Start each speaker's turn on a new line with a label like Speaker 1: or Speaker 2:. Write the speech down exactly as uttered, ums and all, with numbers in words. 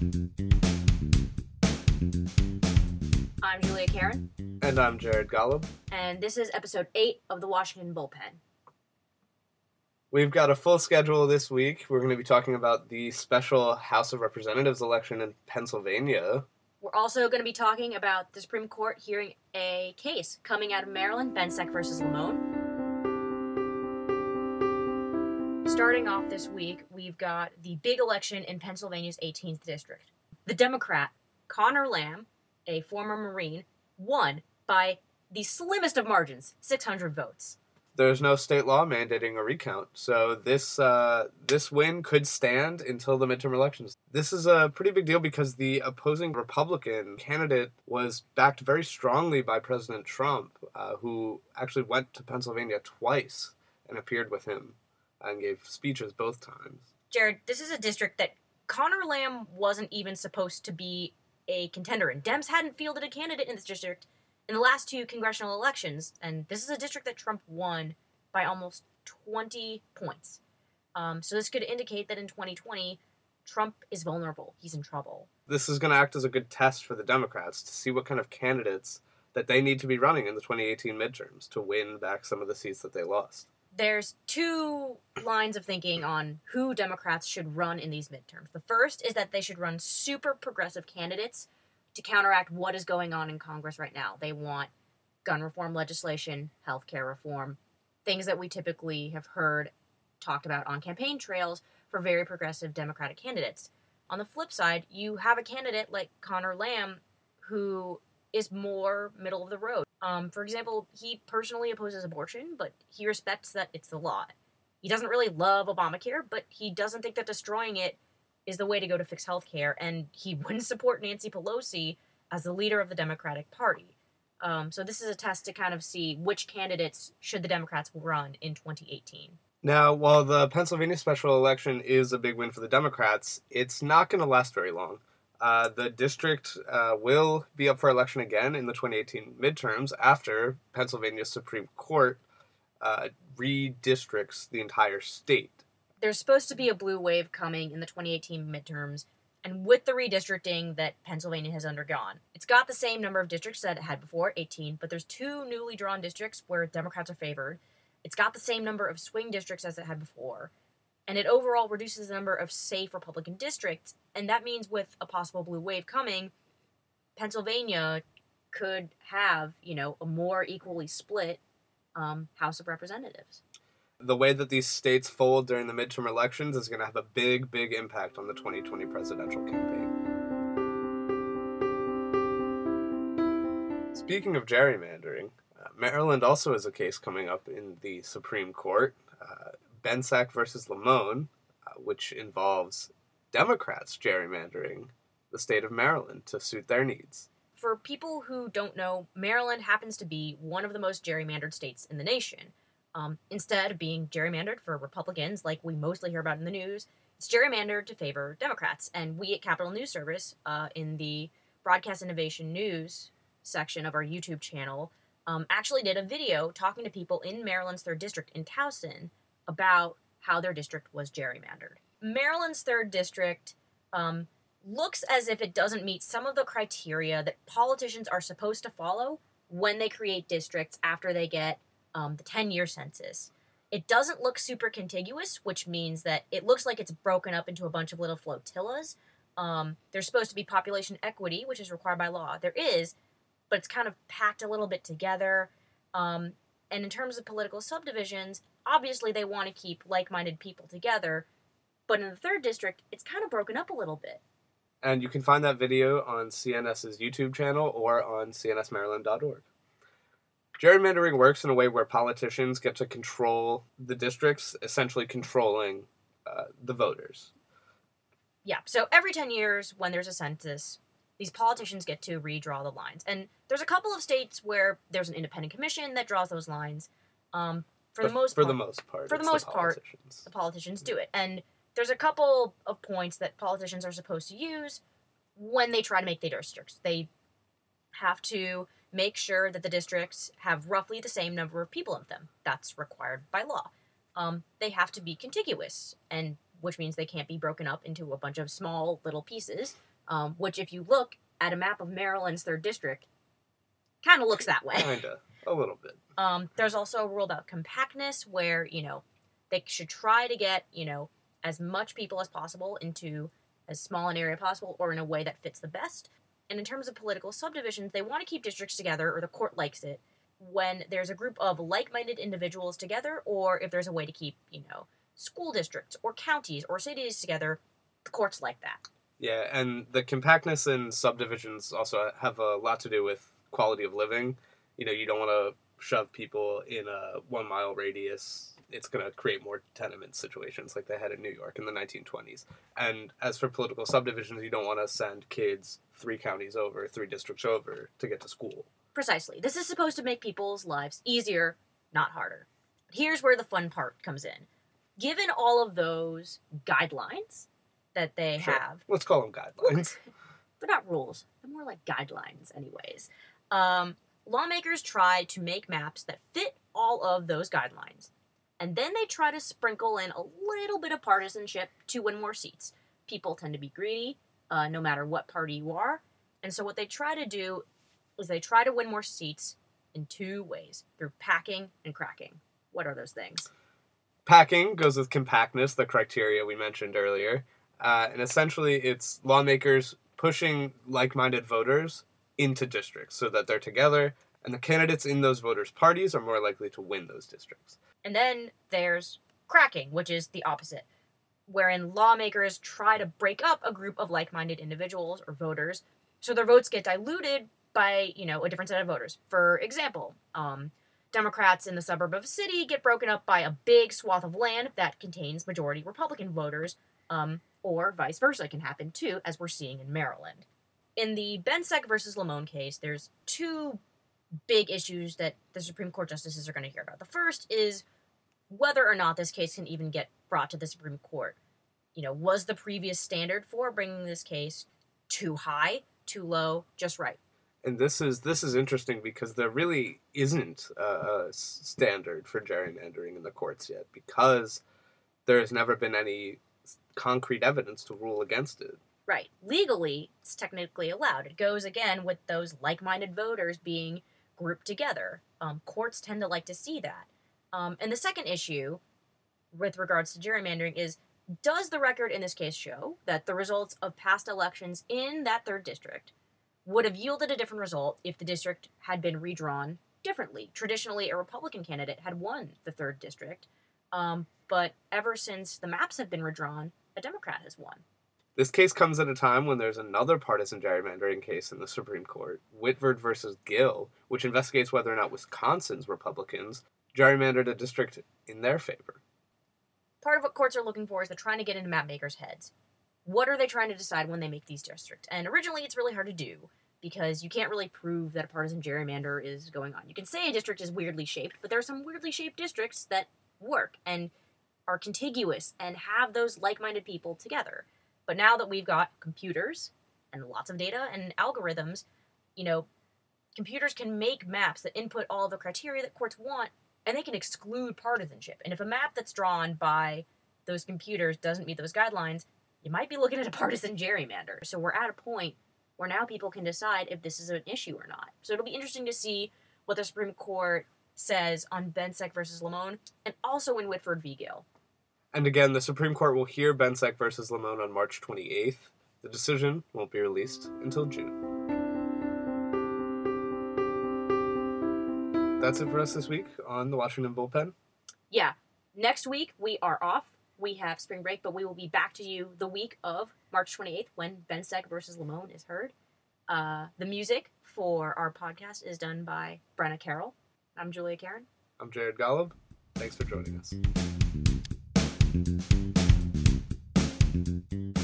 Speaker 1: I'm Julia Karen.
Speaker 2: And I'm Jared Golub.
Speaker 1: And this is episode eight of the Washington Bullpen.
Speaker 2: We've got a full schedule this week. We're going to be talking about the special House of Representatives election in Pennsylvania.
Speaker 1: We're also going to be talking about the Supreme Court hearing a case coming out of Maryland, Bensack versus Lamone. Starting off this week, we've got the big election in Pennsylvania's eighteenth district. The Democrat, Connor Lamb, a former Marine, won by the slimmest of margins, six hundred votes.
Speaker 2: There's no state law mandating a recount, so this uh, this win could stand until the midterm elections. This is a pretty big deal because the opposing Republican candidate was backed very strongly by President Trump, uh, who actually went to Pennsylvania twice and appeared with him and gave speeches both times.
Speaker 1: Jared, this is a district that Connor Lamb wasn't even supposed to be a contender in. Dems hadn't fielded a candidate in this district in the last two congressional elections, and this is a district that Trump won by almost twenty points. Um, so this could indicate that in twenty twenty, Trump is vulnerable. He's in trouble.
Speaker 2: This is going to act as a good test for the Democrats to see what kind of candidates that they need to be running in the twenty eighteen midterms to win back some of the seats that they lost.
Speaker 1: There's two lines of thinking on who Democrats should run in these midterms. The first is that they should run super progressive candidates to counteract what is going on in Congress right now. They want gun reform legislation, healthcare reform, things that we typically have heard talked about on campaign trails for very progressive Democratic candidates. On the flip side, you have a candidate like Connor Lamb who is more middle of the road. Um, for example, he personally opposes abortion, but he respects that it's the law. He doesn't really love Obamacare, but he doesn't think that destroying it is the way to go to fix healthcare, and he wouldn't support Nancy Pelosi as the leader of the Democratic Party. Um, so this is a test to kind of see which candidates should the Democrats run in twenty eighteen.
Speaker 2: Now, while the Pennsylvania special election is a big win for the Democrats, it's not going to last very long. Uh, the district uh, will be up for election again in the twenty eighteen midterms after Pennsylvania's Supreme Court uh, redistricts the entire state.
Speaker 1: There's supposed to be a blue wave coming in the twenty eighteen midterms, and with the redistricting that Pennsylvania has undergone, it's got the same number of districts that it had before, eighteen, but there's two newly drawn districts where Democrats are favored. It's got the same number of swing districts as it had before, and it overall reduces the number of safe Republican districts, and that means with a possible blue wave coming, Pennsylvania could have, you know, a more equally split um, House of Representatives.
Speaker 2: The way that these states fold during the midterm elections is going to have a big, big impact on the twenty twenty presidential campaign. Speaking of gerrymandering, uh, Maryland also has a case coming up in the Supreme Court, uh, Bensack versus Lamone, uh, which involves Democrats gerrymandering the state of Maryland to suit their needs.
Speaker 1: For people who don't know, Maryland happens to be one of the most gerrymandered states in the nation. Um, instead of being gerrymandered for Republicans, like we mostly hear about in the news, it's gerrymandered to favor Democrats. And we at Capitol News Service, uh, in the Broadcast Innovation News section of our YouTube channel, um, actually did a video talking to people in Maryland's third district in Towson about how their district was gerrymandered. Maryland's third district um, looks as if it doesn't meet some of the criteria that politicians are supposed to follow when they create districts after they get Um, the ten-year census. It doesn't look super contiguous, which means that it looks like it's broken up into a bunch of little flotillas. Um, there's supposed to be population equity, which is required by law. There is, but it's kind of packed a little bit together. Um, and in terms of political subdivisions, obviously they want to keep like-minded people together, but in the third district, it's kind of broken up a little bit.
Speaker 2: And you can find that video on CNS's YouTube channel or on c n s maryland dot org. Gerrymandering works in a way where politicians get to control the districts, essentially controlling uh, the voters.
Speaker 1: Yeah, so every ten years when there's a census, these politicians get to redraw the lines. And there's a couple of states where there's an independent commission that draws those lines. Um, for
Speaker 2: but
Speaker 1: the most
Speaker 2: for
Speaker 1: part,
Speaker 2: the most part,
Speaker 1: for the most
Speaker 2: the
Speaker 1: part, the politicians do it. And there's a couple of points that politicians are supposed to use when they try to make their districts. They have to make sure that the districts have roughly the same number of people in them. That's required by law. Um, they have to be contiguous, and which means they can't be broken up into a bunch of small little pieces um, which if you look at a map of Maryland's third district, kind of looks that way.
Speaker 2: Kinda. A little bit.
Speaker 1: Um, there's also a rule about compactness where, you know, they should try to get, you know, as much people as possible into as small an area possible or in a way that fits the best. And in terms of political subdivisions, they want to keep districts together, or the court likes it, when there's a group of like-minded individuals together, or if there's a way to keep, you know, school districts or counties or cities together, the courts like that.
Speaker 2: Yeah, and the compactness in subdivisions also have a lot to do with quality of living. You know, you don't want to shove people in a one-mile radius. It's going to create more tenement situations like they had in New York in the nineteen twenties. And as for political subdivisions, you don't want to send kids three counties over, three districts over to get to school.
Speaker 1: Precisely. This is supposed to make people's lives easier, not harder. But here's where the fun part comes in. Given all of those guidelines that they
Speaker 2: Sure.
Speaker 1: have...
Speaker 2: Let's call them guidelines.
Speaker 1: They're not rules. They're more like guidelines anyways. Um, lawmakers try to make maps that fit all of those guidelines. And then they try to sprinkle in a little bit of partisanship to win more seats. People tend to be greedy, uh, no matter what party you are. And so what they try to do is they try to win more seats in two ways, through packing and cracking. What are those things?
Speaker 2: Packing goes with compactness, the criteria we mentioned earlier. Uh, and essentially, it's lawmakers pushing like-minded voters into districts so that they're together, and the candidates in those voters' parties are more likely to win those districts.
Speaker 1: And then there's cracking, which is the opposite, wherein lawmakers try to break up a group of like-minded individuals or voters so their votes get diluted by, you know, a different set of voters. For example, um, Democrats in the suburb of a city get broken up by a big swath of land that contains majority Republican voters, um, or vice versa can happen too, as we're seeing in Maryland. In the Bensek versus Lamone case, there's two big issues that the Supreme Court justices are going to hear about. The first is whether or not this case can even get brought to the Supreme Court. You know, was the previous standard for bringing this case too high, too low, just right?
Speaker 2: And this is this is interesting because there really isn't a, a standard for gerrymandering in the courts yet, because there has never been any concrete evidence to rule against it.
Speaker 1: Right. Legally, it's technically allowed. It goes, again, with those like-minded voters being grouped together. Um, courts tend to like to see that. Um, and the second issue with regards to gerrymandering is, does the record in this case show that the results of past elections in that third district would have yielded a different result if the district had been redrawn differently? Traditionally, a Republican candidate had won the third district, um, but ever since the maps have been redrawn, a Democrat has won.
Speaker 2: This case comes at a time when there's another partisan gerrymandering case in the Supreme Court, Whitford versus Gill, which investigates whether or not Wisconsin's Republicans gerrymandered a district in their favor.
Speaker 1: Part of what courts are looking for is they're trying to get into map makers' heads. What are they trying to decide when they make these districts? And originally it's really hard to do, because you can't really prove that a partisan gerrymander is going on. You can say a district is weirdly shaped, but there are some weirdly shaped districts that work and are contiguous and have those like-minded people together. But now that we've got computers and lots of data and algorithms, you know, computers can make maps that input all the criteria that courts want, and they can exclude partisanship. And if a map that's drawn by those computers doesn't meet those guidelines, you might be looking at a partisan gerrymander. So we're at a point where now people can decide if this is an issue or not. So it'll be interesting to see what the Supreme Court says on Bensek versus Lamone, and also in Whitford v. Gill.
Speaker 2: And again, the Supreme Court will hear Bensek versus Lamone on March twenty-eighth. The decision won't be released until June. That's it for us this week on the Washington Bullpen.
Speaker 1: Yeah. Next week, we are off. We have spring break, but we will be back to you the week of March twenty-eighth when Bensek versus Lamone is heard. Uh, the music for our podcast is done by Brenna Carroll. I'm Julia Karen.
Speaker 2: I'm Jared Golub. Thanks for joining us.